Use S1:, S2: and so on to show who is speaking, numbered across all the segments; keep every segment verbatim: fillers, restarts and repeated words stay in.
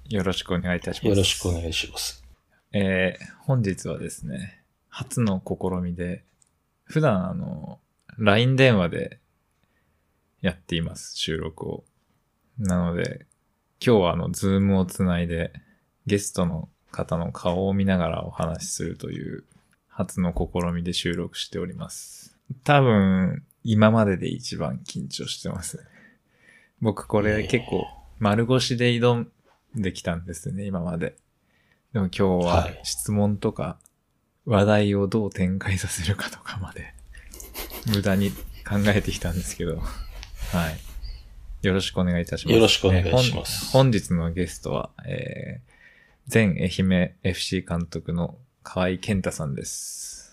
S1: よろしくお願いいたします。
S2: よろしくお願いします。
S1: えー、本日はですね、初の試みで、普段あの、ライン 電話でやっています、収録を。なので、今日はあの、ズームをつないで、ゲストの方の顔を見ながらお話しするという、初の試みで収録しております。多分、今までで一番緊張してます。僕これ結構、丸腰で挑んできたんですね、今まで。でも今日は質問とか話題をどう展開させるかとかまで無駄に考えてきたんですけど、はい。よろしくお願いいたします。
S2: よろしくお願いします。
S1: 本日のゲストは、えー、前愛媛 エフシー 監督の河合健太さんです。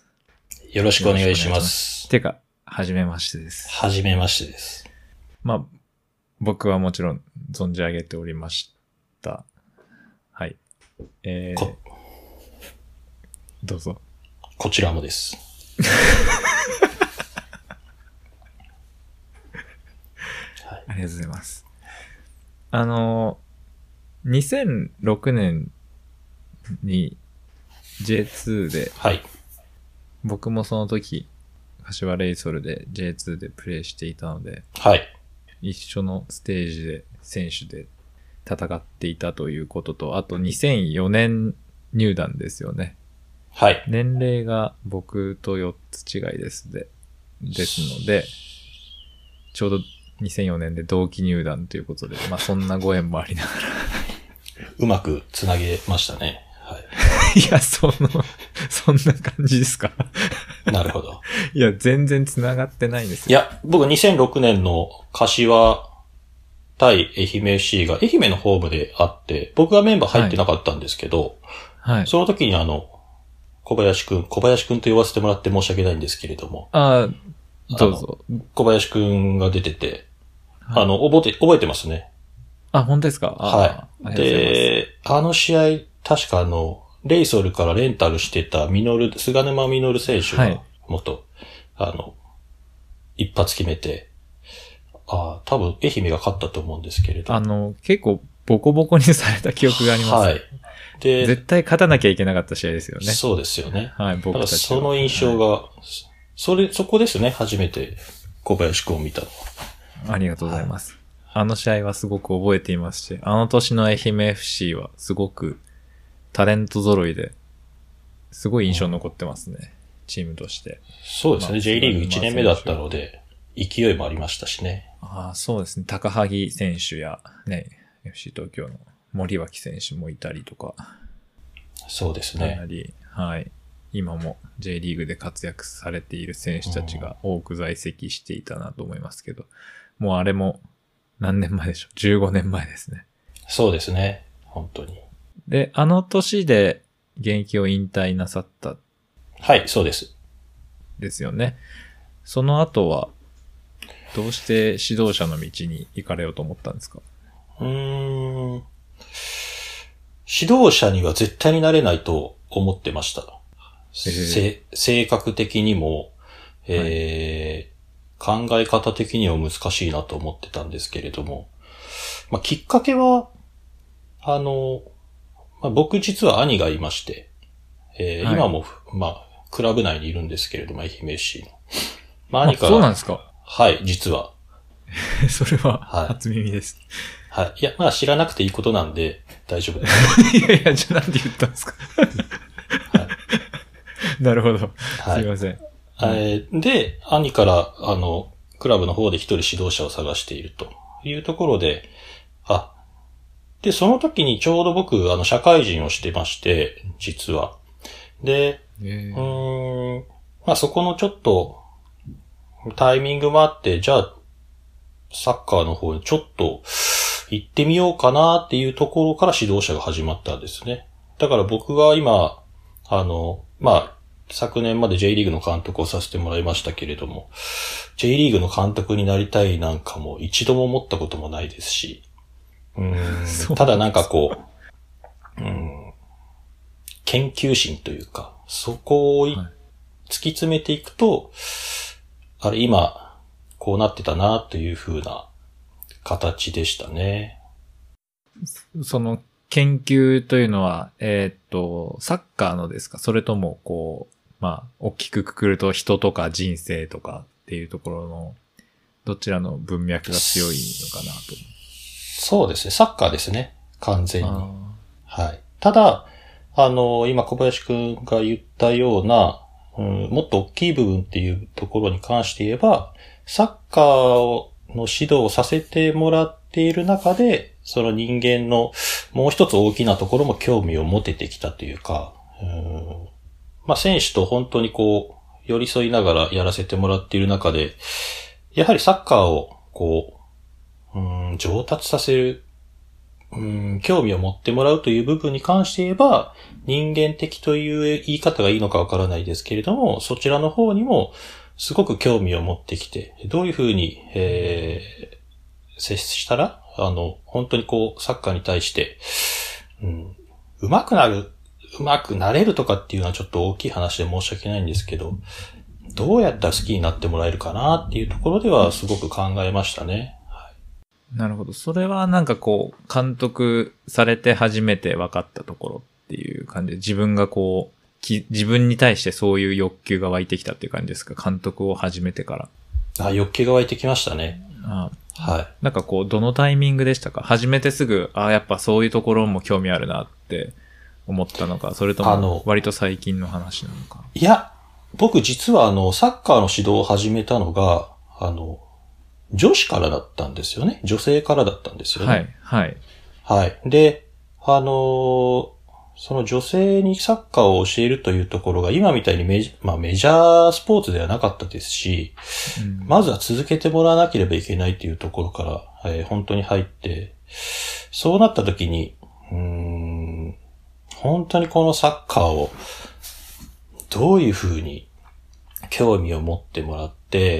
S2: よろしくお願いします。
S1: てか、はじめましてです。
S2: はじめましてです。
S1: まあ、僕はもちろん存じ上げておりました。はい。えー、どうぞ。
S2: こちらもです。
S1: はい、ありがとうございます。あの、にせんろくねんに ジェイツー で、
S2: はい、
S1: 僕もその時、柏レイソルで ジェイツー でプレーしていたので、
S2: はい、
S1: 一緒のステージで選手で戦っていたということと、あとにせんよねん入団ですよね。
S2: はい。
S1: 年齢が僕とよっつ違いですで、ですので、ちょうどにせんよねんで同期入団ということで、まあそんなご縁もありながら。
S2: うまくつなげましたね。はい。
S1: いや、その、そんな感じですか。
S2: なるほど。
S1: いや、全然つながってないんですよ。
S2: いや、僕にせんろくねんの柏対愛媛 エフシー が愛媛のホームであって、僕はメンバー入ってなかったんですけど、
S1: はい。
S2: その時にあの、小林くん、小林くんと呼ばせてもらって申し訳ないんですけれども。
S1: ああ、どうぞ。
S2: 小林くんが出てて、はい、あの、覚えて、覚えてますね。
S1: あ、本当ですか？
S2: はい。で、あの試合、確かあの、レイソルからレンタルしてたミノル、菅沼ミノル選手が、元、はい、あの、一発決めて、ああ、多分愛媛が勝ったと思うんですけれど。
S1: あの、結構ボコボコにされた記憶があります。はい。で、絶対勝たなきゃいけなかった試合ですよね。
S2: そうですよね。
S1: はい、僕たちは。
S2: その印象が、はい、それ、そこですね、初めて小林くんを見たの
S1: は。ありがとうございます。はい、あの試合はすごく覚えていますし、あの年の愛媛 エフシー はすごくタレント揃いで、すごい印象に残ってますね、うん、チームとして。
S2: そうですね、まあ、J リーグいちねんめだったので、勢いもありましたしね。
S1: ああ、そうですね。高萩選手や、ね、エフシー 東京の森脇選手もいたりとか。
S2: そうですね。
S1: かなり、はい。今も J リーグで活躍されている選手たちが多く在籍していたなと思いますけど、うん、もうあれも何年前でしょう ?じゅうごねんまえですね。
S2: そうですね。本当に。
S1: で、あの年で現役を引退なさった。
S2: はい、そうです。
S1: ですよね。その後は、どうして指導者の道に行かれようと思ったんですか？
S2: うーん。指導者には絶対になれないと思ってました。えー、性格的にも、えーはい、考え方的には難しいなと思ってたんですけれども、まあ、きっかけは、あの、まあ、僕実は兄がいまして、えーはい、今も、まあ、クラブ内にいるんですけれども、愛媛 エフシー の。まあ、兄から。
S1: そうなんですか？
S2: はい、実は。
S1: それは、初耳です。
S2: はい。はい。いや、まあ知らなくていいことなんで、大丈夫で
S1: す。いやいや、じゃあなんで言ったんですか？はい、なるほど。はい、すいません。
S2: えー、で、兄から、あの、クラブの方で一人指導者を探しているというところで、あ、で、その時にちょうど僕、あの、社会人をしてまして、実は。で、うーん、まあそこのちょっと、タイミングもあって、じゃあ、サッカーの方にちょっと行ってみようかなっていうところから指導者が始まったんですね。だから僕が今、あの、まあ、昨年まで J リーグの監督をさせてもらいましたけれども、J リーグの監督になりたいなんかも一度も思ったこともないですし、うーんただなんかこう、うん、研究心というか、そこを突き詰めていくと、あれ今、こうなってたなという風な形でしたね。
S1: その研究というのは、えーっと、サッカーのですか？それとも、こう、まあ、大きくくくると人とか人生とかっていうところの、どちらの文脈が強いのかなと。
S2: そうですね。サッカーですね。完全に。
S1: あ
S2: はい。ただ、あの、今小林くんが言ったような、うん、もっと大きい部分っていうところに関して言えば、サッカーの指導をさせてもらっている中で、その人間のもう一つ大きなところも興味を持ててきたというか、うん、まあ、選手と本当にこう、寄り添いながらやらせてもらっている中で、やはりサッカーをこう、うん、上達させる、うん、興味を持ってもらうという部分に関して言えば、人間的という言い方がいいのかわからないですけれども、そちらの方にもすごく興味を持ってきて、どういうふうに、えー、接したら、あの、本当にこう、サッカーに対して、うん、上手くなる、上手くなれるとかっていうのはちょっと大きい話で申し訳ないんですけど、どうやったら好きになってもらえるかなっていうところではすごく考えましたね。
S1: なるほど。それはなんかこう、監督されて初めて分かったところっていう感じで、自分がこう、き自分に対してそういう欲求が湧いてきたっていう感じですか？監督を始めてから。
S2: あ、欲求が湧いてきましたね。
S1: あ
S2: はい。
S1: なんかこう、どのタイミングでしたか？始めてすぐ、あやっぱそういうところも興味あるなって思ったのか、それと
S2: あの
S1: も割と最近の話なのか。
S2: いや、僕実はあの、サッカーの指導を始めたのが、あの、女子からだったんですよね。女性からだったんですよね。
S1: はい、はい。
S2: はい。で、あのーその女性にサッカーを教えるというところが今みたいにメジ,、まあ、メジャースポーツではなかったですし、
S1: うん、
S2: まずは続けてもらわなければいけないというところから、えー本当に入って、そうなった時に、うーん、本当にこのサッカーをどういうふうに興味を持ってもらって、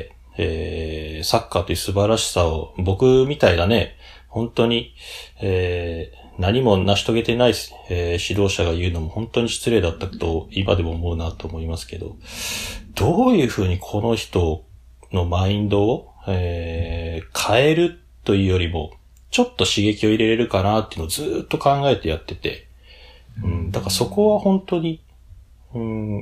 S2: えー、サッカーという素晴らしさを僕みたいなね、本当に、えー、何も成し遂げてない、えー、指導者が言うのも本当に失礼だったと今でも思うなと思いますけど、どういうふうにこの人のマインドを、えー、変えるというよりも、ちょっと刺激を入れれるかなっていうのをずーっと考えてやってて、うん、だからそこは本当に、うん、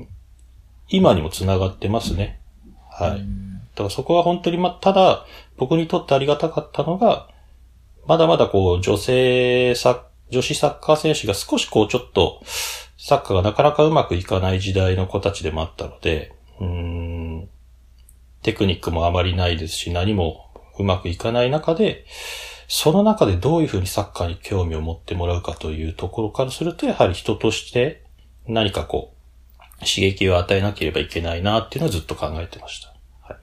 S2: 今にもつながってますね。はい。だからそこは本当にま、ただ僕にとってありがたかったのが、まだまだこう女性サ女子サッカー選手が少しこうちょっとサッカーがなかなかうまくいかない時代の子たちでもあったので、うーん、テクニックもあまりないですし何もうまくいかない中で、その中でどういうふうにサッカーに興味を持ってもらうかというところからすると、やはり人として何かこう刺激を与えなければいけないなっていうのをずっと考えてました。はい、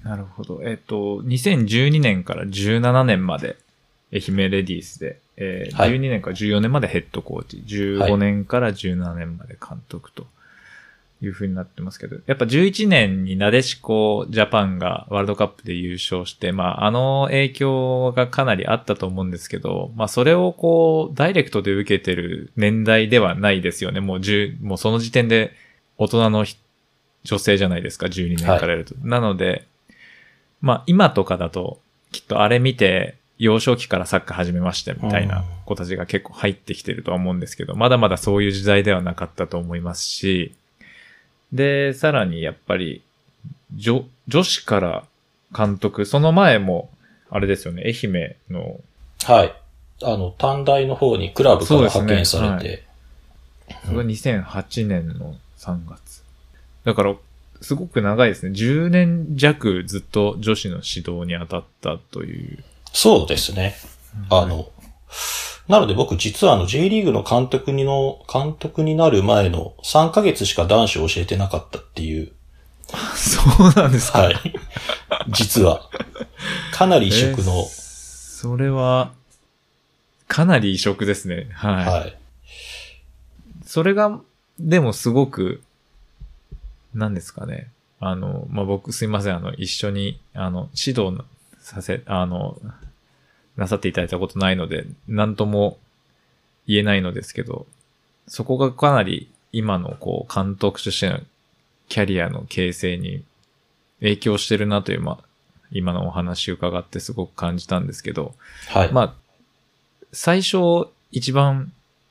S1: なるほど。えっと、にせんじゅうにねんからじゅうななねんまで愛媛レディースで、えー
S2: はい、
S1: じゅうにねんからじゅうよねんまでヘッドコーチ、じゅうごねんからじゅうななねんまで監督という風になってますけど、やっぱじゅういちねんになでしこジャパンがワールドカップで優勝して、まああの影響がかなりあったと思うんですけど、まあそれをこうダイレクトで受けてる年代ではないですよね。もうじゅう、もうその時点で大人の女性じゃないですか、じゅうにねんからやると。はい、なので、まあ今とかだときっとあれ見て、幼少期からサッカー始めましたみたいな子たちが結構入ってきてるとは思うんですけど、まだまだそういう時代ではなかったと思いますし、で、さらにやっぱり、女、女子から監督、その前も、あれですよね、愛媛の。
S2: はい。あの、短大の方にクラブから派遣されて。
S1: そうですね。はい、それがにせんはちねんのさんがつ。だから、すごく長いですね。じゅうねん弱ずっと女子の指導に当たったという。
S2: そうですね。あの、なので僕実はあの J リーグの監督にの、監督になる前のさんかげつしか男子を教えてなかったっていう。
S1: そうなんですか？
S2: はい。実は。かなり異色の。えー、
S1: それは、かなり異色ですね。はい。はい。それが、でもすごく、何ですかね。あの、まあ、僕すいません。あの、一緒に、あの、指導させ、あの、なさっていただいたことないので、なんとも言えないのですけど、そこがかなり今のこう監督としてのキャリアの形成に影響してるなという、まあ、今のお話を伺ってすごく感じたんですけど、
S2: はい。
S1: まあ、最初一番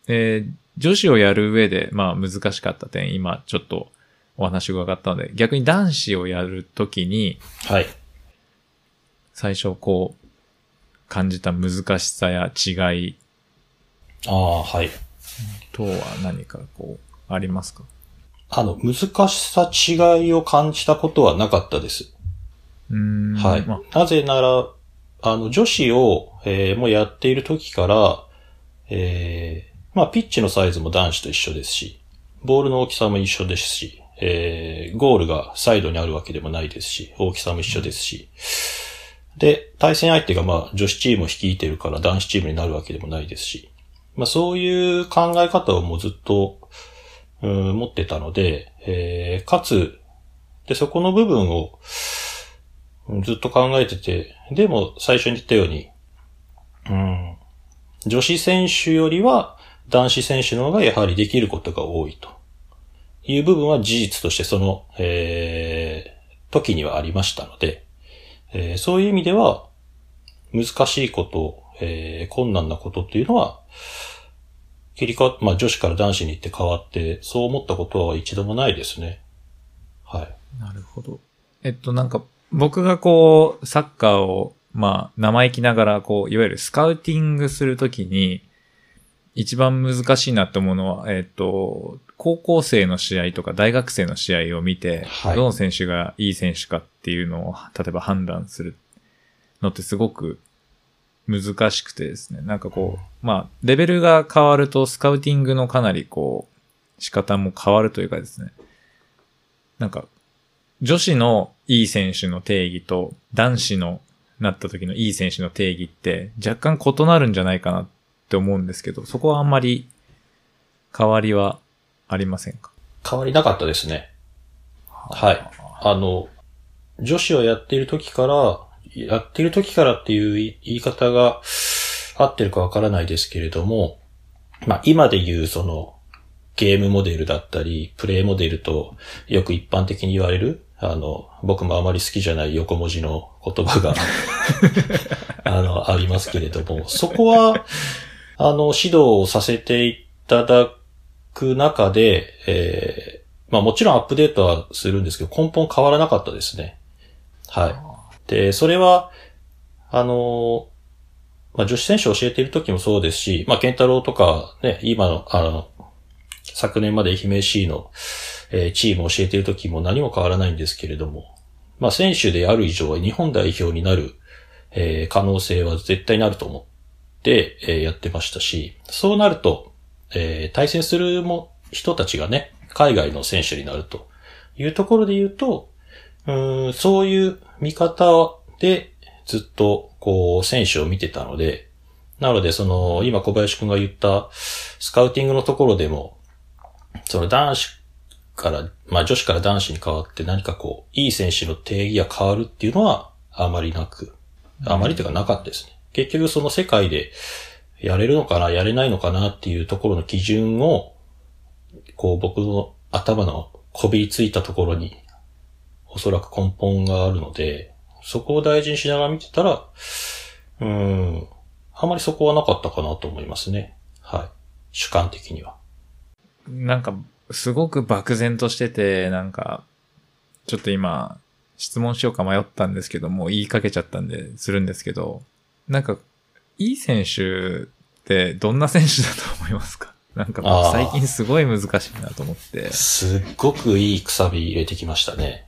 S1: えー、女子をやる上で、まあ難しかった点、今ちょっとお話を伺ったので、逆に男子をやるときに、
S2: はい。
S1: 最初こう、感じた難しさや違い
S2: ああ、はい。
S1: 等は何かこう、ありますか？
S2: あの、難しさ違いを感じたことはなかったです。
S1: うーん。
S2: はい。
S1: ま
S2: なぜなら、あの、女子を、えー、もうやっている時から、えー、まあ、ピッチのサイズも男子と一緒ですし、ボールの大きさも一緒ですし、えー、ゴールがサイドにあるわけでもないですし、大きさも一緒ですし、で、対戦相手がまあ、女子チームを率いてるから男子チームになるわけでもないですし、まあ、そういう考え方をもうずっと、うん、持ってたので、えー、かつ、で、そこの部分を、ずっと考えてて、でも最初に言ったように、うん、女子選手よりは男子選手の方がやはりできることが多いという部分は事実としてその、えー、時にはありましたので、えー、そういう意味では難しいこと、えー、困難なことっていうのは切り替わっ、まあ女子から男子に行って変わって、そう思ったことは一度もないですね。はい。
S1: なるほど。えっとなんか僕がこうサッカーをまあ生意気ながらこういわゆるスカウティングするときに一番難しいなと思うのはえっと高校生の試合とか大学生の試合を見て、はい、どの選手がいい選手かっていうのを例えば判断するのってすごく難しくてですね。なんかこう、まあ、レベルが変わるとスカウティングのかなりこう、仕方も変わるというかですね。なんか、女子のいい選手の定義と男子のなった時のいい選手の定義って若干異なるんじゃないかなって思うんですけど、そこはあんまり変わりはありませんか？
S2: 変わりなかったですね。はい。あの、女子をやっている時から、やっている時からっていう言い方が合ってるかわからないですけれども、まあ今で言うそのゲームモデルだったり、プレイモデルとよく一般的に言われる、あの、僕もあまり好きじゃない横文字の言葉があの、ありますけれども、そこは、あの、指導をさせていただく中で、えー、まあもちろんアップデートはするんですけど、根本変わらなかったですね。はい。で、それは、あの、まあ、女子選手を教えている時もそうですし、まあ、健太郎とかね、今の、あの、昨年まで愛媛 エーシー の、えー、チームを教えている時も何も変わらないんですけれども、まあ、選手である以上は日本代表になる、えー、可能性は絶対になると思って、えー、やってましたし、そうなると、えー、対戦するも人たちがね、海外の選手になるというところで言うと、うーん、そういう見方でずっとこう選手を見てたので、なのでその今小林くんが言ったスカウティングのところでも、その男子から、まあ女子から男子に変わって何かこういい選手の定義が変わるっていうのはあまりなく、あまりというかなかったですね。結局その世界でやれるのかな、やれないのかなっていうところの基準を、こう僕の頭のこびりついたところにおそらく根本があるので、そこを大事にしながら見てたら、うーん、あまりそこはなかったかなと思いますね。はい。主観的には。
S1: なんか、すごく漠然としてて、なんか、ちょっと今、質問しようか迷ったんですけども、言いかけちゃったんで、するんですけど、なんか、いい選手ってどんな選手だと思いますか？なんか僕最近すごい難しいなと思って。
S2: すっごくいいくさび入れてきましたね。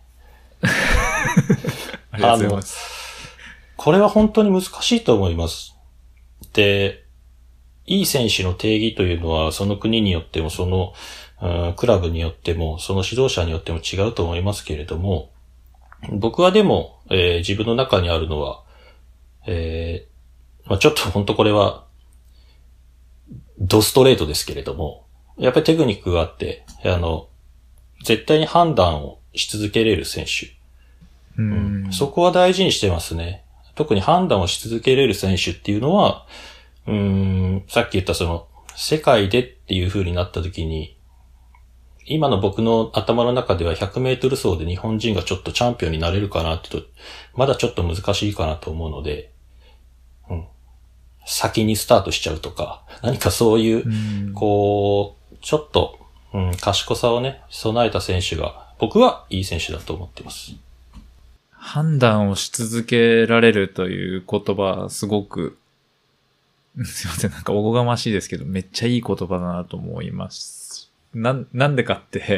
S1: ありがとうございます。
S2: これは本当に難しいと思います。で、いい選手の定義というのはその国によってもその、うん、クラブによってもその指導者によっても違うと思いますけれども、僕はでも、えー、自分の中にあるのは、えーまあ、ちょっと本当これはドストレートですけれども、やっぱりテクニックがあって、あの、絶対に判断をし続けれる選手。
S1: うん、
S2: そこは大事にしてますね。特に判断をし続けれる選手っていうのは、うーん、さっき言ったその、世界でっていう風になった時に、今の僕の頭の中ではひゃくメートル走で日本人がちょっとチャンピオンになれるかなって言うと、まだちょっと難しいかなと思うので、うん。 先にスタートしちゃうとか、何かそういう、
S1: うん、
S2: こう、ちょっと、うん、賢さをね、備えた選手が、僕はいい選手だと思ってます。
S1: 判断をし続けられるという言葉、すごく、すいません、なんかおこがましいですけど、めっちゃいい言葉だなと思います。なん、なんでかって、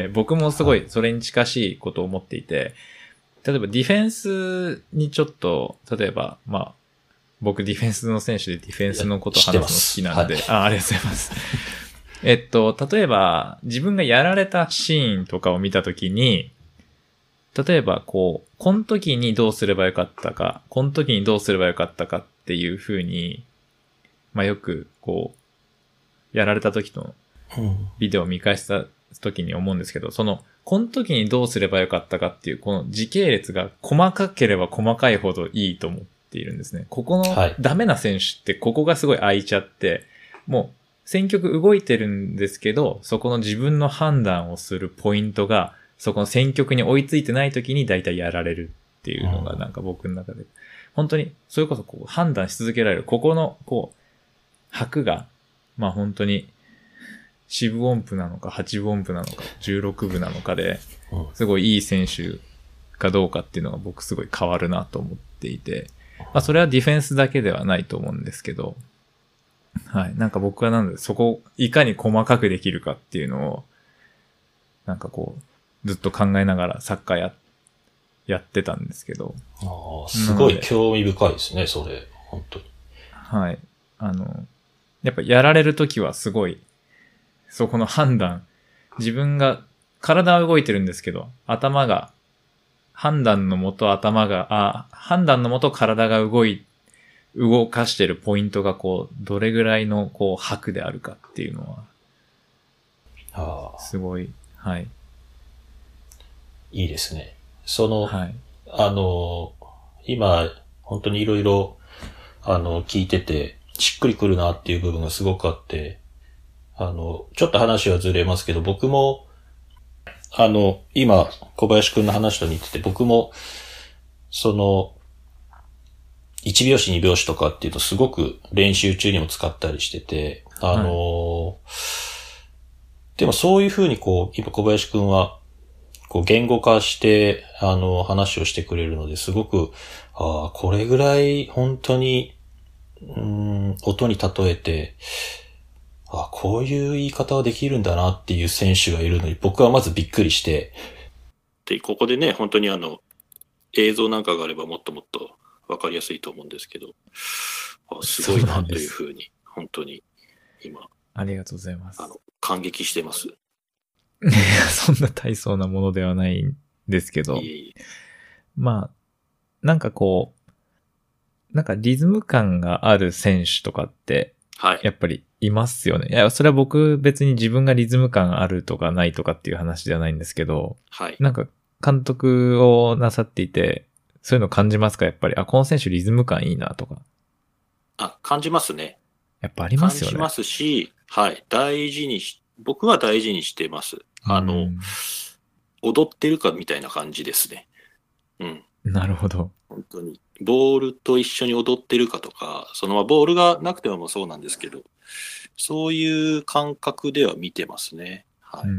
S1: 僕もすごいそれに近しいことを思っていて、例えばディフェンスにちょっと、例えば、まあ、僕ディフェンスの選手でディフェンスのことを話すの好きなんで、はい、あ、ありがとうございます。えっと、例えば、自分がやられたシーンとかを見たときに、例えば、こう、この時にどうすればよかったか、この時にどうすればよかったかっていう風に、まあよく、こう、やられた時のビデオを見返した時に思うんですけど、その、この時にどうすればよかったかっていう、この時系列が細かければ細かいほどいいと思っているんですね。ここのダメな選手ってここがすごい空いちゃって、もう選曲動いてるんですけど、そこの自分の判断をするポイントが、そこの選曲に追いついてない時に大体やられるっていうのがなんか僕の中で、本当にそれこそこう判断し続けられる。ここのこう、拍が、まあ本当に、四分音符なのか八分音符なのか十六分なのかで、すごいいい選手かどうかっていうのが僕すごい変わるなと思っていて、まあそれはディフェンスだけではないと思うんですけど、はい。なんか僕はなのでそこをいかに細かくできるかっていうのを、なんかこう、ずっと考えながらサッカーや、やってたんですけど。
S2: ああ、すごい興味深いですね、それ。本当に。
S1: はい。あの、やっぱやられるときはすごい、そこの判断、自分が、体は動いてるんですけど、頭が、判断のもと頭が、あ、判断のもと体が動い、動かしてるポイントがこう、どれぐらいのこう、拍であるかっていうのは、あすごい、はい。
S2: いいですね。その、
S1: はい、
S2: あの、今、本当にいろいろ、あの、聞いてて、しっくりくるなっていう部分がすごくあって、あの、ちょっと話はずれますけど、僕も、あの、今、小林くんの話と似てて、僕も、その、いち拍子に拍子とかっていうとすごく練習中にも使ったりしてて、あの、はい、でもそういうふうにこう、今小林くんは、こう言語化して、あの、話をしてくれるので、すごく、ああ、これぐらい本当に、うーん、音に例えて、あ、こういう言い方はできるんだなっていう選手がいるのに、僕はまずびっくりして。で、ここでね、本当にあの、映像なんかがあればもっともっとわかりやすいと思うんですけど、あ、すごいなというふうに、本当に今。
S1: ありがとうございます。
S2: あの、感激してます。
S1: そんな大層なものではないんですけど、いいまあ、なんかこう、なんかリズム感がある選手とかって、はい、やっぱりいますよね。いや、それは僕別に自分がリズム感あるとかないとかっていう話ではないんですけど、はい、なんか監督をなさっていて、そういうの感じますか？やっぱり、あ、この選手リズム感いいなとか。
S2: あ、感じますね。
S1: やっぱありますよね。
S2: 感じますし、はい、大事にし、僕は大事にしてます。あの、踊ってるかみたいな感じですね。うん。
S1: なるほど。
S2: 本当に。ボールと一緒に踊ってるかとか、そのままボールがなくてもそうなんですけど、そういう感覚では見てますね。はい。
S1: うん。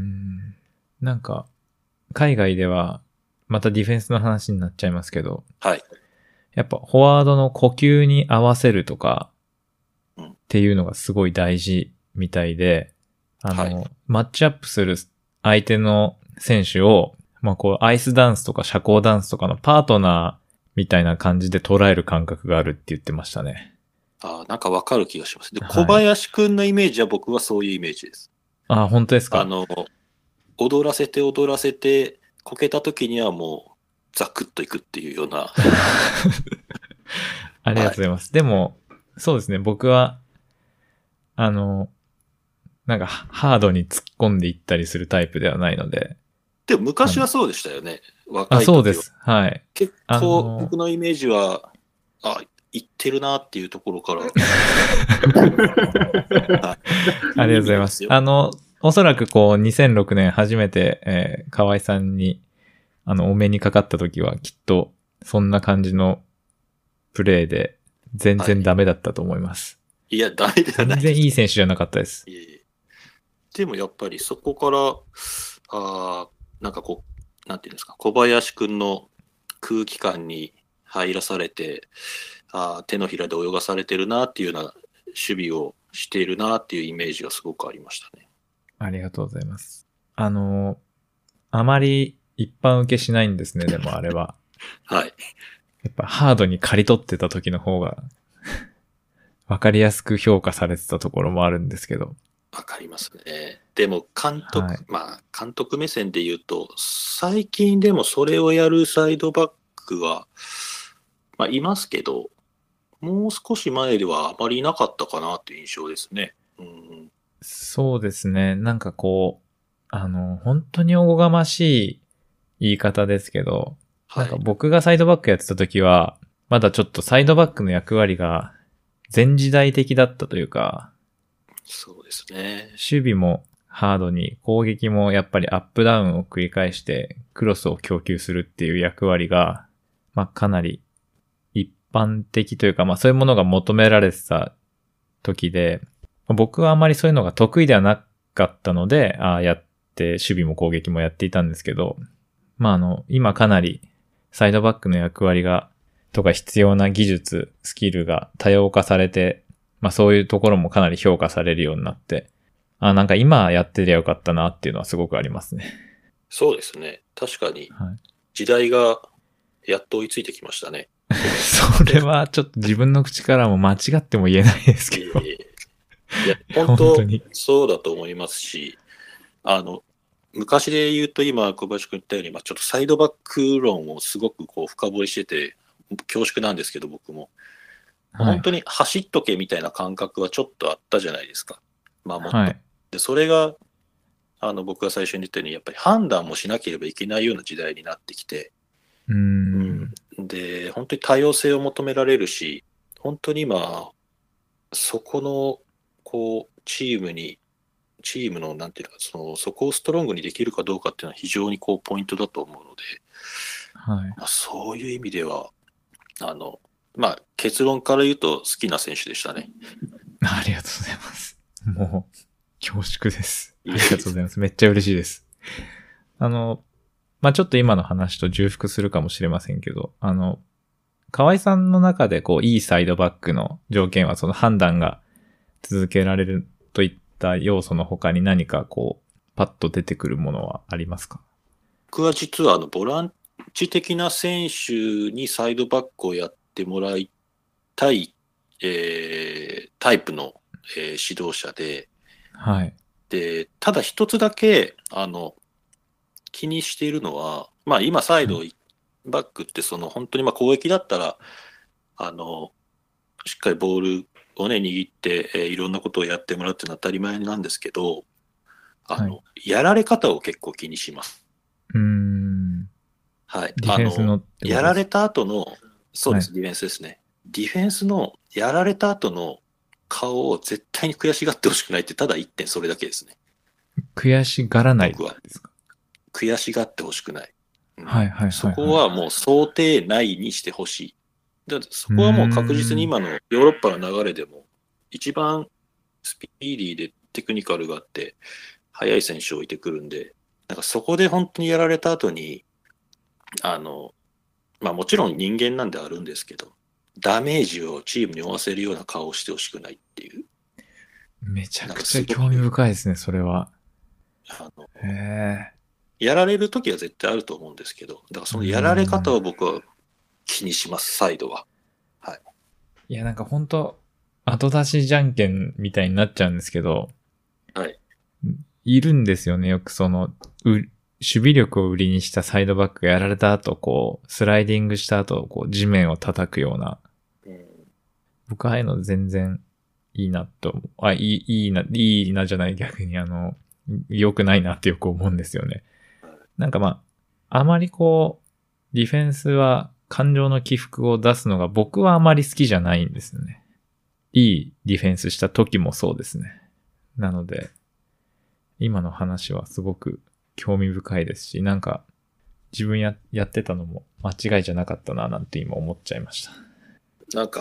S1: なんか、海外では、またディフェンスの話になっちゃいますけど、
S2: はい。
S1: やっぱフォワードの呼吸に合わせるとか、っていうのがすごい大事みたいで、あの、はい、マッチアップする相手の選手を、まあこう、アイスダンスとか社交ダンスとかのパートナーみたいな感じで捉える感覚があるって言ってましたね。
S2: ああ、なんかわかる気がします。で、小林くんのイメージは僕はそういうイメージです。
S1: ああ、本当ですか？
S2: あの、踊らせて踊らせて、こけた時にはもう、ザクッといくっていうような。
S1: ありがとうございます。はい、でも、そうですね、僕は、あの、なんかハードに突っ込んでいったりするタイプではないので。
S2: でも昔はそうでしたよね。若い時は。
S1: あ、そうです。はい。
S2: 結構僕のイメージは、あ、いってるなっていうところから。はい、
S1: ありがとうございます。あの、おそらくこうにせんろくねん初めて、えー、河合さんに、あの、お目にかかった時はきっとそんな感じのプレイで全然ダメだったと思います。
S2: いや、ダメではない。
S1: 全然いい選手じゃなかったです。
S2: いえいえ。でもやっぱりそこから、あなんかこう、なんていうんですか、小林くんの空気感に入らされて、あ手のひらで泳がされてるなっていうような守備をしているなっていうイメージがすごくありましたね。
S1: ありがとうございます。あの、あまり一般受けしないんですね、でもあれは。
S2: はい。
S1: やっぱハードに刈り取ってた時の方がわかりやすく評価されてたところもあるんですけど。
S2: わかりますね。でも監督、
S1: はい、
S2: まあ監督目線で言うと、最近でもそれをやるサイドバックは、まあいますけど、もう少し前ではあまりいなかったかなという印象ですね。うん、
S1: そうですね。なんかこう、あの、本当におこがましい言い方ですけど、
S2: はい、
S1: なんか僕がサイドバックやってた時は、まだちょっとサイドバックの役割が前時代的だったというか、
S2: そうですね。
S1: 守備もハードに、攻撃もやっぱりアップダウンを繰り返してクロスを供給するっていう役割が、まあかなり一般的というか、まあそういうものが求められてた時で、僕はあまりそういうのが得意ではなかったので、ああやって守備も攻撃もやっていたんですけど、まああの、今かなりサイドバックの役割が、とか必要な技術、スキルが多様化されて、まあそういうところもかなり評価されるようになって、あ、なんか今やってりゃよかったなっていうのはすごくありますね。
S2: そうですね。確かに
S1: はい、
S2: 時代がやっと追いついてきましたね。
S1: それはちょっと自分の口からも間違っても言えないですけど。
S2: いや、本当
S1: 本当に
S2: そうだと思いますし、あの、昔で言うと今小林君言ったように、まあ、ちょっとサイドバック論をすごくこう深掘りしてて恐縮なんですけど、僕も、はい、本当に走っとけみたいな感覚はちょっとあったじゃないですか。まあもっと、はい、でそれがあの僕が最初に言ったようにやっぱり判断もしなければいけないような時代になってきて、
S1: うーん、
S2: うん、で本当に多様性を求められるし、本当に今そこのこうチームにチームのなんていうか、そのそこをストロングにできるかどうかっていうのは非常にこうポイントだと思うので、
S1: はい、
S2: まあ、そういう意味ではあのまあ結論から言うと好きな選手でしたね。
S1: ありがとうございます。もう恐縮です。ありがとうございます。めっちゃ嬉しいです。あの、まあ、ちょっと今の話と重複するかもしれませんけど、あの、河合さんの中でこういいサイドバックの条件はその判断が続けられるといった要素の他に何かこうパッと出てくるものはありますか？
S2: 僕は実はあのボランチ的な選手にサイドバックをやってもらいたい、えー、タイプの、えー、指導者で、
S1: はい。
S2: で、ただ一つだけあの気にしているのは、まあ今サイドバックってその本当にまあ攻撃だったらあのしっかりボールをね握って、えー、いろんなことをやってもらうっていうのは当たり前なんですけど、あの、はい、やられ方を結構気にします。
S1: うーん。
S2: はい。
S1: ディフェンスの
S2: あのやられた後の、そうです、
S1: はい、
S2: ディフェンスですね。ディフェンスのやられた後の顔を絶対に悔しがってほしくないって、ただ一点それだけですね。
S1: 悔しがらないですか？
S2: 悔しがってほしくない。
S1: うん、はいはいはい、はい。
S2: そこはもう想定内にしてほしい。だそこはもう確実に今のヨーロッパの流れでも一番スピーディーでテクニカルがあって速い選手を置いてくるんで、なんかそこで本当にやられた後に、あの、まあもちろん人間なんであるんですけど、ダメージをチームに負わせるような顔をしてほしくないっていう。
S1: めちゃくちゃ興味深いですね、それは。
S2: あの
S1: へ
S2: ー。やられる時は絶対あると思うんですけど、だからそのやられ方を僕は気にします、サイドは。はい。
S1: いや、なんか本当後出しじゃんけんみたいになっちゃうんですけど、
S2: はい。
S1: いるんですよね、よくその、守備力を売りにしたサイドバックがやられた後、こう、スライディングした後、こう、地面を叩くような。うん、僕はああいうの全然いいなと、あ、いい、いいな、いいなじゃない、逆にあの、良くないなってよく思うんですよね。なんかまあ、あまりこう、ディフェンスは感情の起伏を出すのが僕はあまり好きじゃないんですよね。いいディフェンスした時もそうですね。なので、今の話はすごく興味深いですし、なんか自分ややってたのも間違いじゃなかったななんて今思っちゃいました。
S2: なんか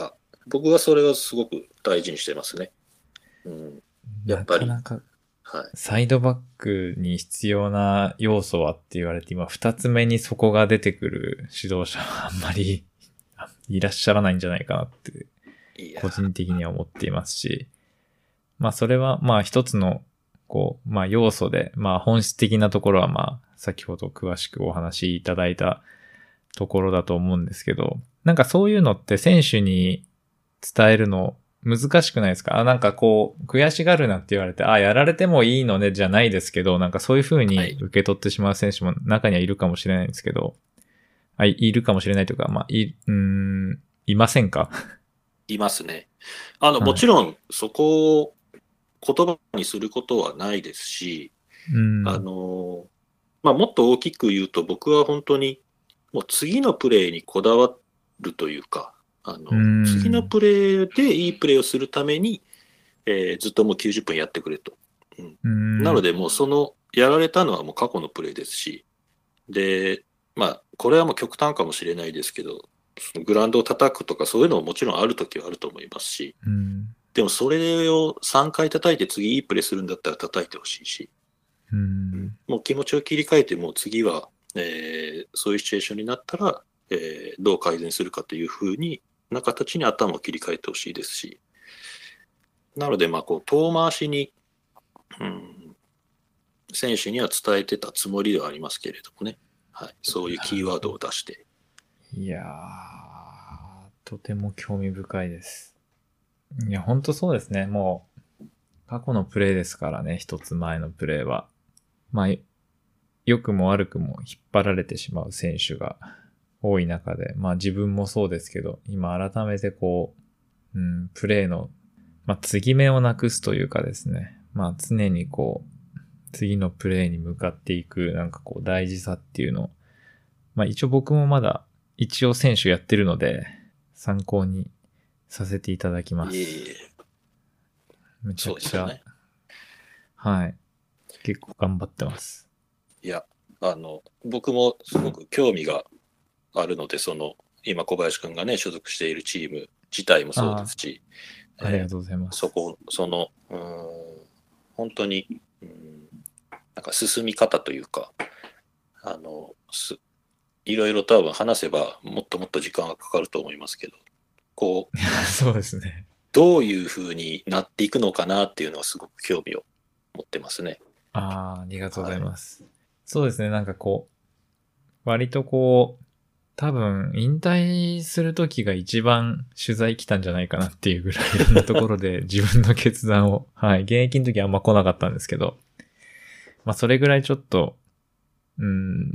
S2: 僕はそれはすごく大事にしてますね。うん、やっぱり。
S1: なかなか、
S2: はい。
S1: サイドバックに必要な要素はって言われて、今二つ目にそこが出てくる指導者はあんまりいらっしゃらないんじゃないかなって、個人的には思っていますし、まあそれはまあ一つの、こう、まあ要素で、まあ本質的なところはまあ先ほど詳しくお話しいただいたところだと思うんですけど、なんかそういうのって選手に伝えるの難しくないですか？あ、なんかこう、悔しがるなって言われて、あ、やられてもいいのねじゃないですけど、なんかそういう風に受け取ってしまう選手も中にはいるかもしれないんですけど、はい、いるかもしれないというか、まあ、い、うーん、いませんか？
S2: いますね。あの、
S1: はい、
S2: もちろんそこを言葉にすることはないですし、
S1: うん、
S2: あの、まあ、もっと大きく言うと僕は本当にもう次のプレーにこだわるというか、あの、
S1: うん、
S2: 次のプレーでいいプレーをするために、えーずっともうきゅうじゅっぷんやってくれと。うん、
S1: うん、
S2: なのでもうその、やられたのはもう過去のプレーですし、で、まあ、これはもう極端かもしれないですけど、そのグラウンドを叩くとかそういうのももちろんあるときはあると思いますし、
S1: うん、
S2: でもそれをさんかい叩いて次いいプレーするんだったら叩いてほしいし、
S1: うん、
S2: もう気持ちを切り替えて、もう次は、えーそういうシチュエーションになったら、えーどう改善するかというふうにな形に頭を切り替えてほしいですし、なので、まあ、こう、遠回しに、うん、選手には伝えてたつもりではありますけれどもね。はい。そういうキーワードを出して。
S1: いやー、とても興味深いです。いや、ほんとそうですね。もう、過去のプレイですからね、一つ前のプレイは。まあ、良くも悪くも引っ張られてしまう選手が多い中で、まあ自分もそうですけど、今改めてこう、うん、プレイの、まあ継ぎ目をなくすというかですね、まあ常にこう、次のプレイに向かっていく、なんかこう大事さっていうのを、まあ一応僕もまだ一応選手やってるので、参考にさせていただきます。
S2: いえいえ。
S1: めちゃくちゃ、
S2: ね、
S1: はい。結構頑張ってます。
S2: いや、あの、僕もすごく興味があるので、その、今小林くんがね、所属しているチーム自体もそうですし、
S1: ありがとうございます。
S2: そこ、その、うん、本当に、うん、なんか進み方というか、あの、すいろいろ多分話せばもっともっと時間がかかると思いますけど、こう、
S1: そうですね。
S2: どういう風になっていくのかなっていうのはすごく興味を持ってますね。
S1: ああ、ありがとうございます。はい、そうですね、なんかこう、割とこう、多分、引退する時が一番取材来たんじゃないかなっていうぐらいいろんなところで自分の決断を、はい、現役の時はあんま来なかったんですけど、まあそれぐらいちょっと、うん、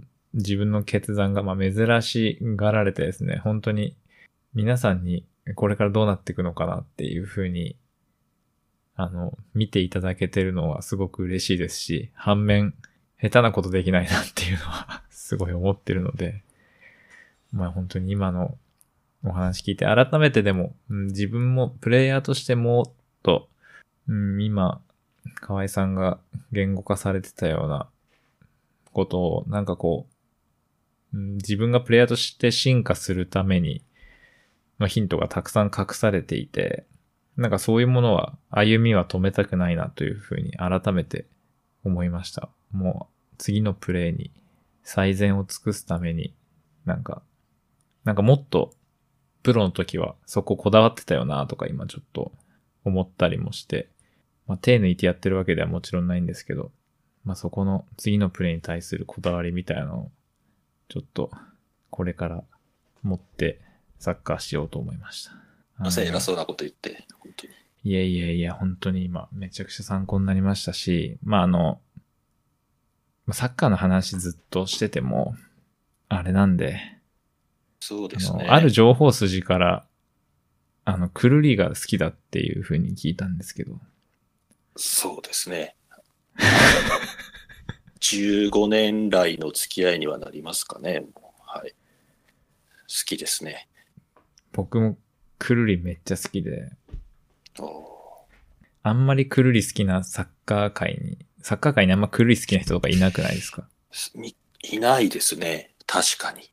S1: 自分の決断がまあ珍しがられてですね、本当に皆さんにこれからどうなっていくのかなっていうふうに、あの、見ていただけてるのはすごく嬉しいですし、反面、下手なことできないなっていうのはすごい思ってるので、まあ本当に今のお話聞いて改めてでも、うん、自分もプレイヤーとしてもっと、うん、今、河合さんが言語化されてたようなことをなんかこう、うん、自分がプレイヤーとして進化するためにのヒントがたくさん隠されていて、なんかそういうものは歩みは止めたくないなというふうに改めて思いました。もう次のプレイに最善を尽くすためになんかなんかもっとプロの時はそここだわってたよなとか今ちょっと思ったりもして、まあ手抜いてやってるわけではもちろんないんですけど、まあそこの次のプレイに対するこだわりみたいなのをちょっとこれから持ってサッカーしようと思いました。
S2: 朝偉そうなこと言って、本当に。
S1: いやいやいや、本当に今めちゃくちゃ参考になりましたし、まああの、サッカーの話ずっとしてても、あれなんで、
S2: そうですね。
S1: あの、ある情報筋から、あの、くるりが好きだっていう風に聞いたんですけど。
S2: そうですね。じゅうごねん来の付き合いにはなりますかね。はい。好きですね。
S1: 僕もくるりめっちゃ好きで、あんまりくるり好きなサッカー界に、サッカー界にあんまくるり好きな人とかいなくないですか？
S2: いないですね。確かに。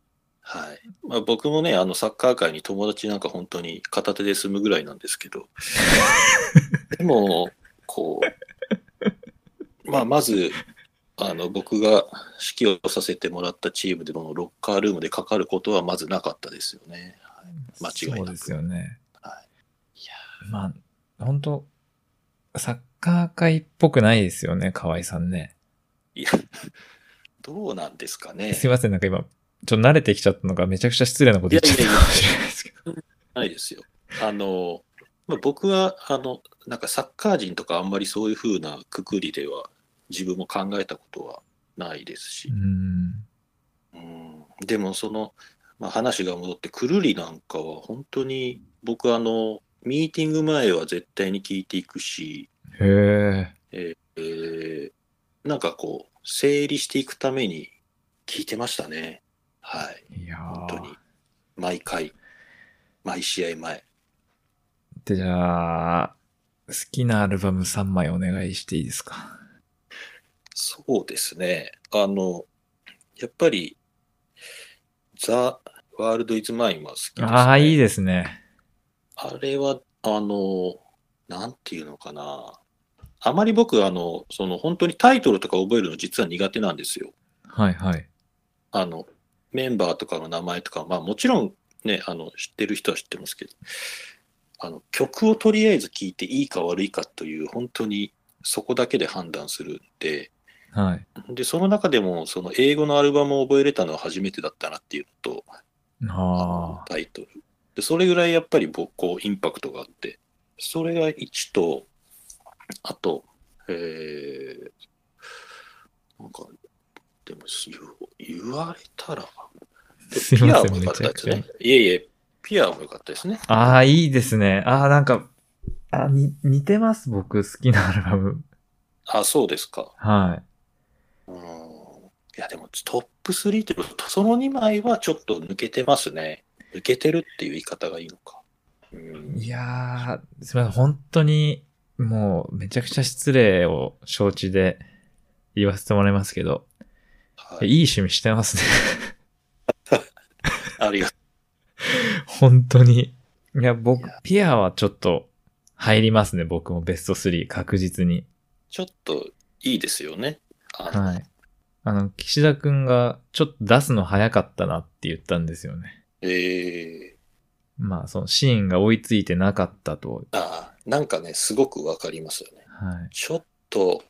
S2: はい。まあ、僕もね、あの、サッカー界に友達なんか本当に片手で済むぐらいなんですけど、でも、こう、まあ、まず、あの、僕が指揮をさせてもらったチームでのロッカールームでかかることはまずなかったですよね。はい、間違い
S1: そうです
S2: なく。
S1: よね。
S2: はい、いや
S1: まあ、本当サッカー界っぽくないですよね、河合さんね。
S2: いや、どうなんですかね。
S1: すいません、なんか今、ちょっと慣れてきちゃったのがめちゃくちゃ失礼なこと言っちゃった
S2: いやいやいや、
S1: かもしれないですけど。
S2: ないですよ。あの、まあ、僕は、あの、なんかサッカー人とかあんまりそういうふうなくくりでは自分も考えたことはないです
S1: う
S2: し、
S1: ん。
S2: うん、でもその、まあ、話が戻ってくるりなんかは本当に僕あの、ミーティング前は絶対に聞いていくし、
S1: へえ。
S2: えーえーなんかこう、整理していくために聞いてましたね。はい。
S1: いやー。
S2: 本当に。毎回、毎試合前。
S1: で、じゃあ、好きなアルバムさんまいお願いしていいですか？
S2: そうですね。あの、やっぱり、ザ・ワールド・イズ・マインは好きで
S1: ああー、いい
S2: すね。
S1: ですね。
S2: あれは、あの、なんていうのかな。あまり僕、あの、その本当にタイトルとか覚えるの実は苦手なんですよ。
S1: はいはい。
S2: あの、メンバーとかの名前とか、まあもちろんね、あの、知ってる人は知ってますけど、あの、曲をとりあえず聴いていいか悪いかという、本当にそこだけで判断するんで、
S1: はい。
S2: で、その中でも、その英語のアルバムを覚えれたのは初めてだったなっていうのと、あの、
S1: ああ、
S2: タイトル。で、それぐらいやっぱり僕、こう、インパクトがあって、それがいちと、あと、えー、なんか、でも言言われたら、で
S1: すいません、
S2: ピアも良
S1: めちゃくちゃ。
S2: かったですね。いえいえ、ピアも良かったですね。
S1: ああ、いいですね。ああ、なんか、あ、に、似てます、僕、好きなアルバム。
S2: あ、そうですか。
S1: は
S2: うん。いや、でもトップスリーというと、そのにまいはちょっと抜けてますね。抜けてるっていう言い方がいいのか。う
S1: い。い
S2: ん。
S1: やー、すみません、本当に、もう、めちゃくちゃ失礼を承知で言わせてもらいますけど、
S2: はい。
S1: いい趣味してますね。
S2: ありがと
S1: 本当に。いや、
S2: う。い
S1: 僕、
S2: や、
S1: ピアはちょっと入りますね、僕もベストスリー、確実に。
S2: ちょっといいですよね。あの、
S1: はい。あの、岸田くんがちょっと出すの早かったなって言ったんですよね。
S2: えー、
S1: まあ、そのシーンが追いついてなかったと。
S2: あー、なんかね、すごくわかりますよね。
S1: はい。
S2: ちょっと、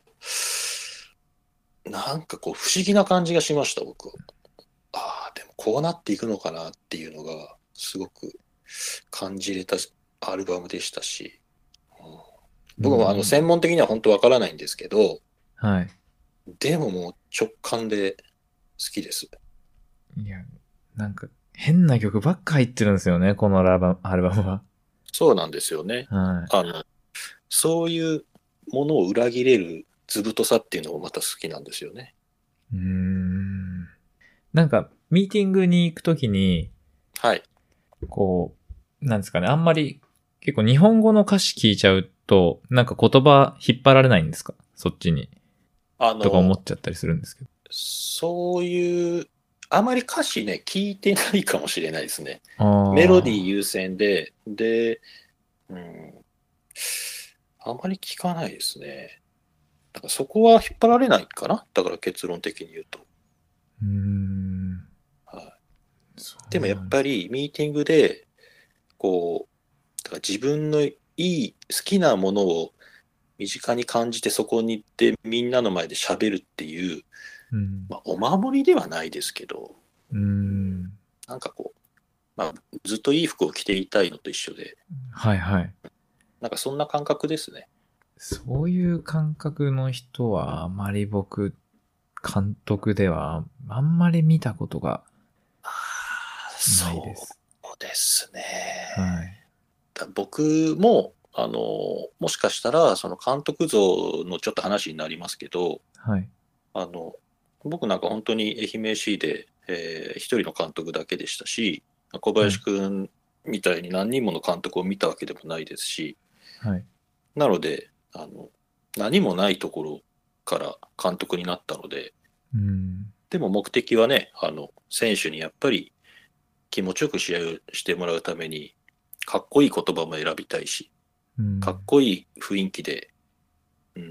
S2: なんかこう、不思議な感じがしました、僕は。ああ、でもこうなっていくのかなっていうのが、すごく感じれたアルバムでしたし、うん、
S1: う
S2: 僕もあの
S1: ん。
S2: 専門的には本当わからないんですけど、
S1: はい。
S2: でももう直感で好きです。
S1: いや、なんか、変な曲ばっか入ってるんですよね、このアルバムアルバムは。
S2: そうなんですよね。
S1: は
S2: あの、そういうものを裏切れる図太さっていうのもまた好きなんですよね。
S1: い。うーん。なんか、ミーティングに行くときに、
S2: はい。
S1: こう、なんですかね、あんまり、結構日本語の歌詞聞いちゃうと、なんか言葉引っ張られないんですか？そっちに。
S2: あ
S1: とか思
S2: の、
S1: っちゃったりするんですけど。
S2: そういう、あまり歌詞ね、聞いてないかもしれないですね。メロディー
S1: あ
S2: 優先で、で、うん、あまり聞かないですね。だからそこは引っ張られないかな。だから結論的に言うと。
S1: ー。うーん。
S2: はい、
S1: そ
S2: でもやっ
S1: うなんです。
S2: ぱりミーティングで、こう、だから自分のいい、好きなものを身近に感じてそこに行ってみんなの前で喋るっていう、
S1: うん。
S2: まあ、お守りではないですけど、
S1: うーん。
S2: なんかこう、まあ、ずっといい服を着ていたいのと一緒で、
S1: はいはい。
S2: なんかそんな感覚ですね。
S1: そういう感覚の人はあまり僕、監督ではあんまり見たことが
S2: ああ、
S1: ないです。
S2: そうですね。
S1: はい。
S2: だ僕も、あの、もしかしたら、その監督像のちょっと話になりますけど、
S1: はい。
S2: あの、僕なんか本当に愛媛 エフシー で、えー一人の監督だけでしたし、小
S1: はい。
S2: 林くんみたいに何人もの監督を見たわけでもないですし、
S1: はい。
S2: なので、あの、何もないところから監督になったので、
S1: うん。
S2: でも目的はね、あの、選手にやっぱり気持ちよく試合をしてもらうために、かっこいい言葉も選びたいし、
S1: うん
S2: かっこいい雰囲気で、うん、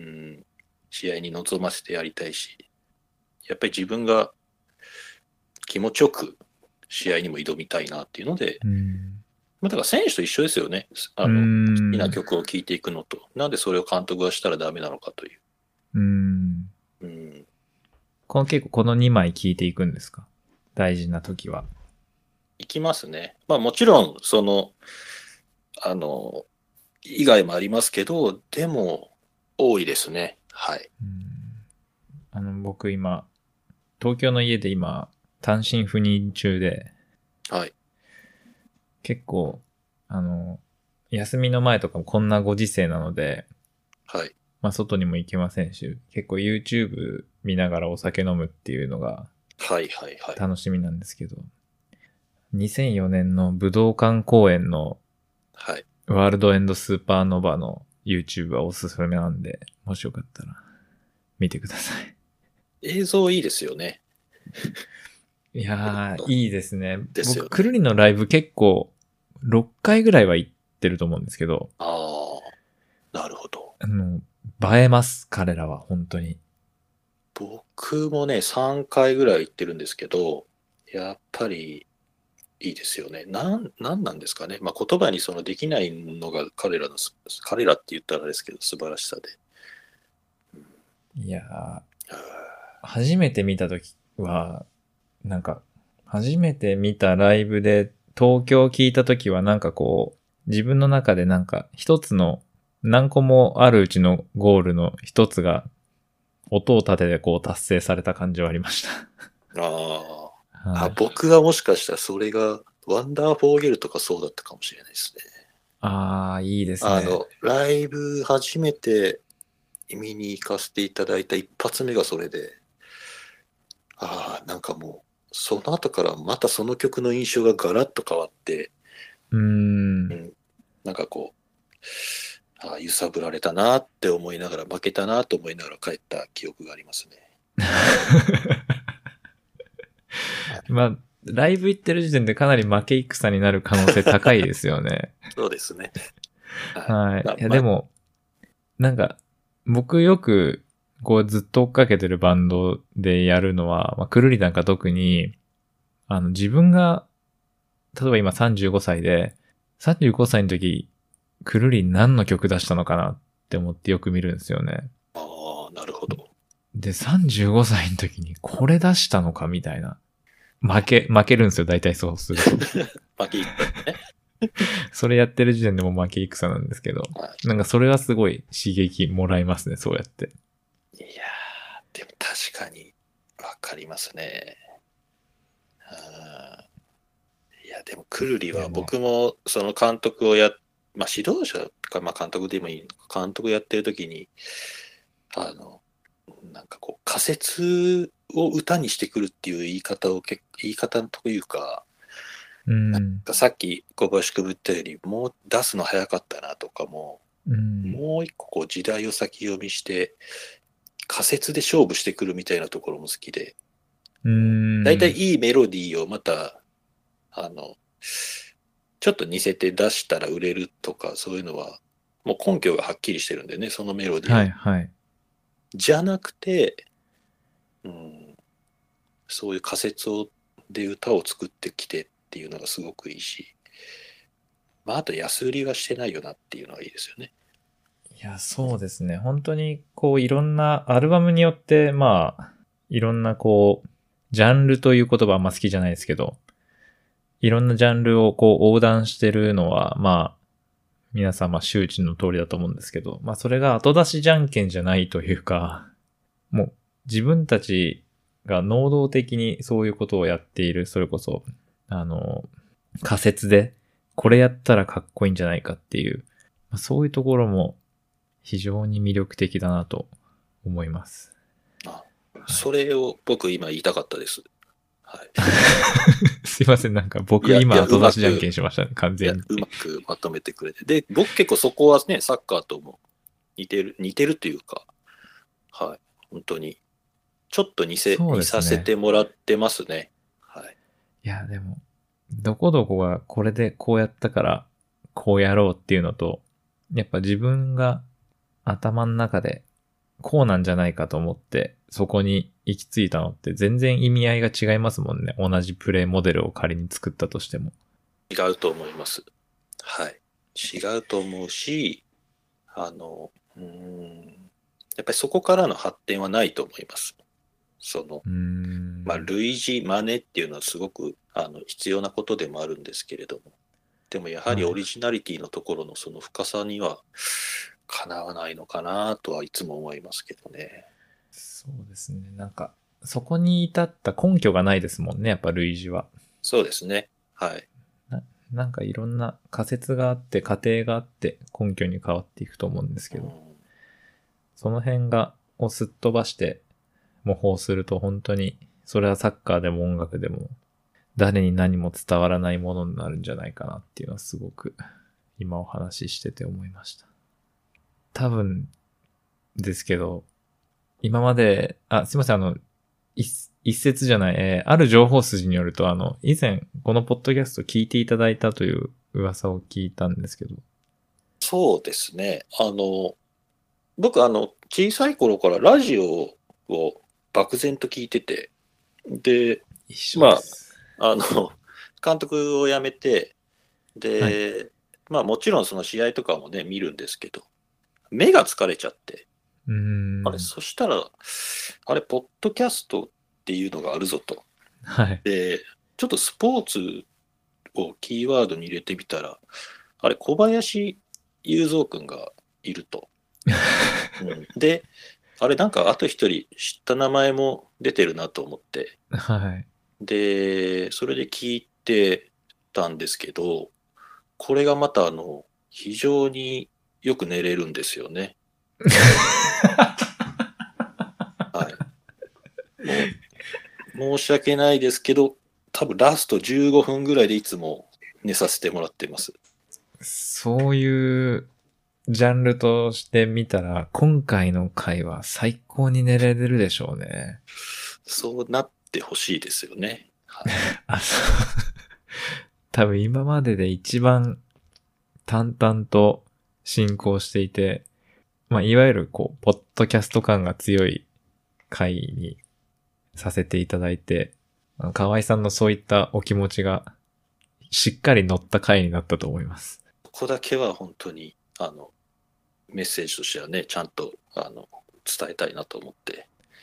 S2: 試合に臨ませてやりたいし、やっぱり自分が気持ちよく試合にも挑みたいなっていうので、
S1: うん
S2: まあ、だから選手と一緒ですよね。あの、
S1: うん
S2: 好きな曲を聴いていくのと、なんでそれを監督がしたらダメなのかという。
S1: うん
S2: うん、
S1: この結構このにまい聞いていくんですか？大事な時は。
S2: いきますね。まあもちろん、その、あの、以外もありますけど、でも、多いですね。はい。
S1: うんあの僕今東京の家で今単身赴任中で、
S2: はい。
S1: 結構あの休みの前とかもこんなご時世なので、
S2: はい。
S1: まあ外にも行けませんし、結構 YouTube 見ながらお酒飲むっていうのが
S2: はい。はい。はい。
S1: 楽しみなんですけど、にせんよねんの武道館公演の
S2: はい。
S1: ワールドエンドスーパーノヴァの YouTube はおすすめなんで、もしよかったら見てください。
S2: 映像いいですよね。
S1: いやー、いいですね。
S2: ですよね
S1: 僕、くるりのライブ結構ろっかいぐらいは行ってると思うんですけど、
S2: ああ、なるほど。
S1: あの、映えます、彼らは、本当に。
S2: 僕もね、さんかいぐらい行ってるんですけど、やっぱりいいですよね。なん、なんなんですかね。まあ、言葉にそのできないのが彼らのす、彼らって言ったらあれですけど、素晴らしさで。
S1: いやー、
S2: あ
S1: 初めて見た時は、なんか、初めて見たライブで東京聞いた時はなんかこう、自分の中でなんか一つの何個もあるうちのゴールの一つが音を立ててこう達成された感じはありまし
S2: ーあ
S1: た。
S2: ー、あ、
S1: はい、
S2: 僕はもしかしたらそれが、ワンダーフォーゲルとかそうだったかもしれないですね。
S1: ああ、いいですね。
S2: あの、ライブ初めて見に行かせていただいた一発目がそれで、ああ、なんかもう、その後からまたその曲の印象がガラッと変わって、
S1: うーん。
S2: うんなんかこう、ああ、揺さぶられたなって思いながら、負けたなと思いながら帰った記憶がありますね。
S1: まあ、ライブ行ってる時点でかなり負け戦になる可能性高いですよね。
S2: そうですね。
S1: はい。いや、
S2: まあまあ
S1: でも、なんか、僕よく、こうずっと追っかけてるバンドでやるのは、まあ、くるりなんか特に、あの、自分が、例えば今さんじゅうごさいで、さんじゅうごさいの時、くるり何の曲出したのかなって思ってよく見るんですよね。
S2: ああ、なるほど。
S1: で、さんじゅうごさいの時にこれ出したのかみたいな。負け、負けるんですよ、大体そうすると。
S2: 負けいったね。
S1: それやってる時点でもう負け戦なんですけど、
S2: は
S1: なんかそれはすごい刺激もらえますね、そうやって。
S2: い、いやー、でも確かにわかりますね。あーいや、でもくるりは
S1: でも
S2: 僕もその監督をや、まあ指導者か、まあ監督でもいい、監督やってる時に、あの、なんかこう仮説を歌にしてくるっていう言い方をけ言い方というか、
S1: うん。
S2: さっき小林君言ったようにもう出すの早かったなとかも、
S1: うん。
S2: もう一個こう時代を先読みして仮説で勝負してくるみたいなところも好きで、
S1: うん。
S2: だいたいいいメロディーをまたあのちょっと似せて出したら売れるとかそういうのはもう根拠がはっきりしてるんでね、そのメロディーを、
S1: はいはい。
S2: じゃなくて、うん、そういう仮説をで歌を作ってきてっていうのがすごくいいし、まあ、あと安売りはしてないよなっていうのはいいですよね。
S1: いや、そうですね。本当に、こう、いろんな、アルバムによって、まあ、いろんな、こう、ジャンルという言葉あんま好きじゃないですけど、いろんなジャンルをこう横断してるのは、まあ、皆様周知の通りだと思うんですけど、まあそれが後出しじゃんけんじゃないというか、もう自分たちが能動的にそういうことをやっている、それこそ、あの、仮説でこれやったらかっこいいんじゃないかっていう、まあ、そういうところも非常に魅力的だなと思います。
S2: あ、それを僕今言いたかったです。はい。
S1: すいません、なんか僕
S2: いやいや
S1: 今後出しじゃんけんしましたね、完
S2: いや、
S1: 全に。
S2: うまくまとめてくれて。で、僕結構そこはね、サッカーとも似てる、似てるというか、はい。本当に、ちょっと似せ、似
S1: そうですね
S2: させてもらってますね。はい。
S1: いや、でも、 どこどこがこれでこうやったからこうやろうっていうのと、やっぱ自分が頭の中でこうなんじゃないかと思ってそこに行き着いたのって全然意味合いが違いますもんね。同じプレイモデルを仮に作ったとしても。
S2: 違うと思います。はい。違うと思うし、あの、うーん、やっぱりそこからの発展はないと思います。その、
S1: うーん
S2: まあ、類似真似っていうのはすごくあの必要なことでもあるんですけれども、でもやはりオリジナリティのところのその深さにはかなわないのかなとはいつも思いますけどね。
S1: そうですね。なんか、そこに至った根拠がないですもんね、やっぱ類似は。
S2: そうですね。はい。
S1: ななんかいろんな仮説があって、過程があって根拠に変わっていくと思うんですけど、
S2: うん、
S1: その辺が、をすっ飛ばして模倣すると本当に、それはサッカーでも音楽でも、誰に何も伝わらないものになるんじゃないかなっていうのはすごく、今お話ししてて思いました。多分、ですけど、今まで、あ、すいません、あの、一一説じゃない、えーある情報筋によると、あの、以前、このポッドキャスト聞いていただいたという噂を聞いたんですけど。
S2: そうですね。あの、僕、あの、小さい頃からラジオを漠然と聞いてて、で、
S1: 一緒です。
S2: あの、監督を辞めて、で、
S1: はい、
S2: まあもちろんその試合とかもね、見るんですけど、目が疲れちゃって、
S1: うー
S2: あれ、
S1: ん。
S2: そしたら、あれ、ポッドキャストっていうのがあるぞと。
S1: はい。
S2: で、ちょっとスポーツをキーワードに入れてみたら、あれ、小林雄三君がいると。うん、で、あれ、なんかあと一人知った名前も出てるなと思って、
S1: はい。
S2: で、それで聞いてたんですけど、これがまたあの、非常によく寝れるんですよね。はい。もう、申し訳ないですけど、多分ラストじゅうごふんぐらいでいつも寝させてもらってます。
S1: そういうジャンルとして見たら、今回の回は最高に寝れるでしょうね。
S2: そうなってほしいですよね。はい。
S1: あ、そう。多分今までで一番淡々と進行していて、まあ、いわゆるこう、ポッドキャスト感が強い回にさせていただいて、あの河合さんのそういったお気持ちがしっかり乗った回になったと思います。
S2: ここだけは本当に、あの、メッセージとしてはね、ちゃんと、あの、伝えたいなと思って。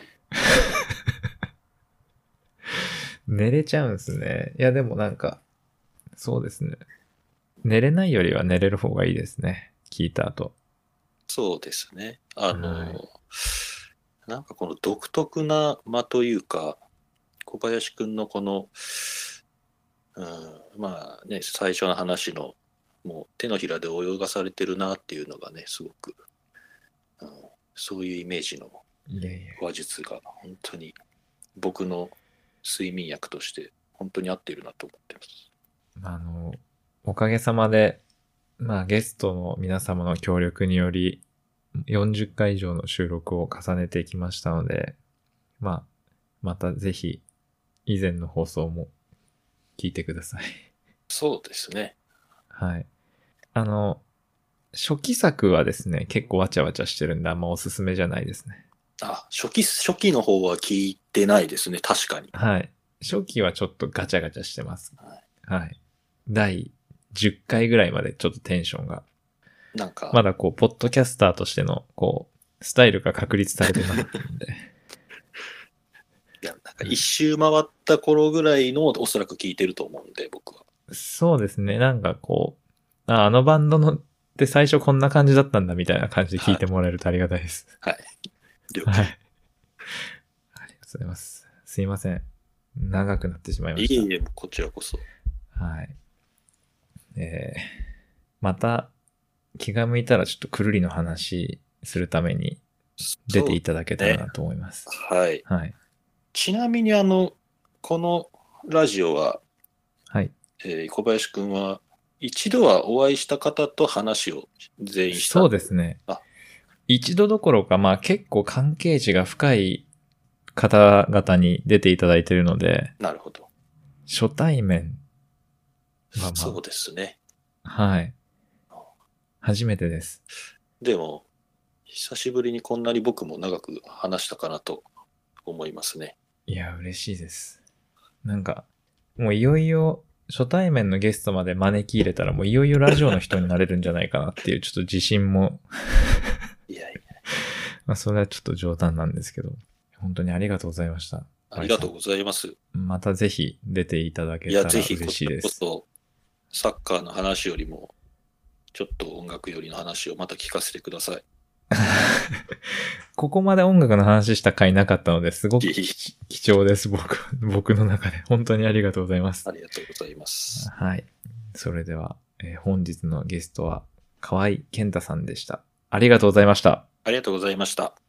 S1: 寝れちゃうんですね。いや、でもなんか、そうですね。寝れないよりは寝れる方がいいですね。聞いた後。
S2: そうですね。あの、
S1: はい。
S2: なんかこの独特な間というか、小林くんのこの、うん、まあね、最初の話の、もう手のひらで泳がされてるなっていうのがね、すごく、うん、そういうイメージの
S1: いやいや。
S2: 話術が本当に僕の睡眠薬として本当に合っているなと思ってます。
S1: あの、おかげさまで、まあゲストの皆様の協力により、よんじゅっかい以上の収録を重ねてきましたので、まあ、またぜひ、以前の放送も聞いてください。
S2: そうですね。
S1: はい。あの、初期作はですね、結構わちゃわちゃしてるんで、あんまおすすめじゃないですね。
S2: あ、初期、初期の方は聞いてないですね。確かに。
S1: はい。初期はちょっとガチャガチャしてます。
S2: はい、
S1: はい。だいじゅっかいぐらいまでちょっとテンションが、
S2: なんか、
S1: まだこう、ポッドキャスターとしての、こう、スタイルが確立されてなかったんで。
S2: いや、なんか一周回った頃ぐらいのおそらく聞いてると思うんで、僕は。
S1: そうですね。なんかこう、あ、あのバンドのって最初こんな感じだったんだみたいな感じで聞いて
S2: はい。
S1: もらえるとありがたいです。
S2: はい。了
S1: はい。あ
S2: 解。
S1: りがとうございます。すいません。長くなってしまいました。
S2: いえいえ、こちらこそ。
S1: はい。えー、また気が向いたらちょっとくるりの話するために出
S2: そう
S1: ていただけたら
S2: ね。
S1: なと思います。
S2: はい。
S1: はい。
S2: ちなみに、あの、このラジオは、
S1: はい。
S2: えー小林くんは、一度はお会いした方と話を全員した。
S1: そうですね。
S2: あ、
S1: 一度どころか、まあ結構関係値が深い方々に出ていただいているので、
S2: なるほど。
S1: 初対面まあま
S2: そうですね。
S1: あ、はい。初めてです。
S2: でも、久しぶりにこんなに僕も長く話したかなと思いますね。
S1: いや、嬉しいです。なんか、もういよいよ初対面のゲストまで招き入れたらもういよいよラジオの人になれるんじゃないかなっていうちょっと自信も
S2: いやいや、
S1: まあそれはちょっと冗談なんですけど、本当にありがとうございました。
S2: ありがとうございます。
S1: またぜひ出ていただけ
S2: いや、
S1: たら
S2: ぜひ
S1: 嬉しいです。
S2: こちらこそ、サッカーの話よりも、ちょっと音楽よりの話をまた聞かせてください。
S1: ここまで音楽の話した回なかったのですごく
S2: いえいえ
S1: 貴重です、僕、僕の中で。本当にありがとうございます。
S2: ありがとうございます。
S1: はい。それでは、えー本日のゲストは河合健太さんでした。ありがとうございました。
S2: ありがとうございました。